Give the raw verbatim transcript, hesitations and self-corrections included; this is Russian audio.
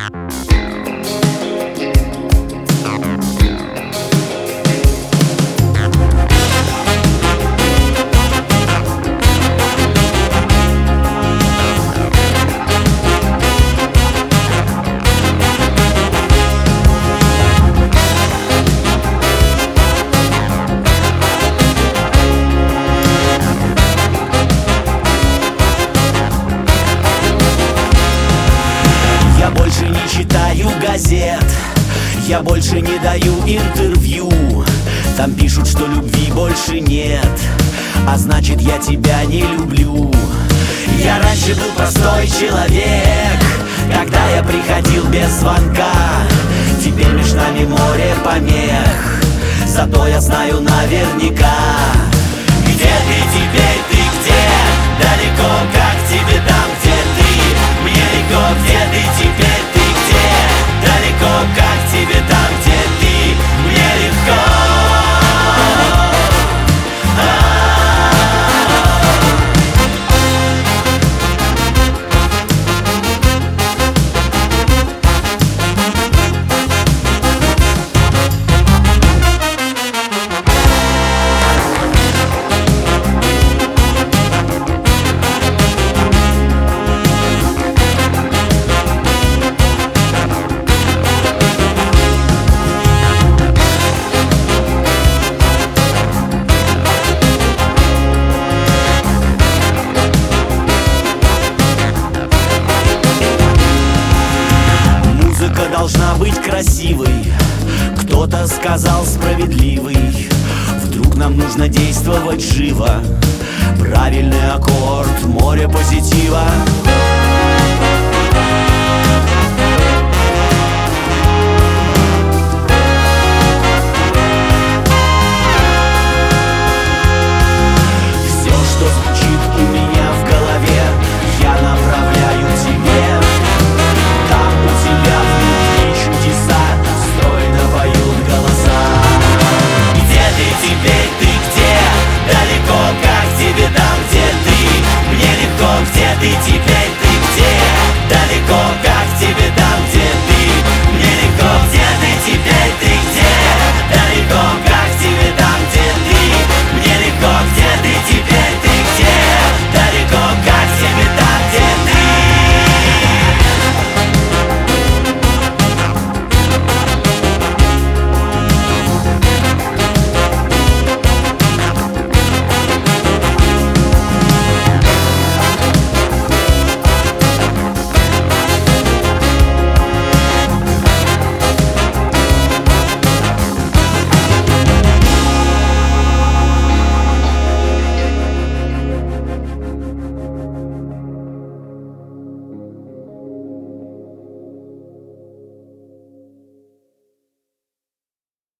Я больше не читаю газет, я больше не даю интервью. Там пишут, что любви больше нет, а значит, я тебя не люблю. Я раньше был простой человек, когда я приходил без звонка. Теперь меж нами море помех, зато я знаю наверняка. Где ты теперь, ты где? Далеко, как тебе там, где ты? Мне легко, где ты теперь, ты где? Далеко, как тебе там, где ты? Мне легко. Должна быть красивой, кто-то сказал справедливый. Вдруг нам нужно действовать живо. Правильный аккорд, море позитива. Все, что звучит у меня в голове, я направляю тебе. Там у тебя внутри чудеса стройно поют голоса. Где ты теперь, ты где? Далеко, как тебе там, где ты? Мне легко, где ты теперь, ты где? Далеко, как тебе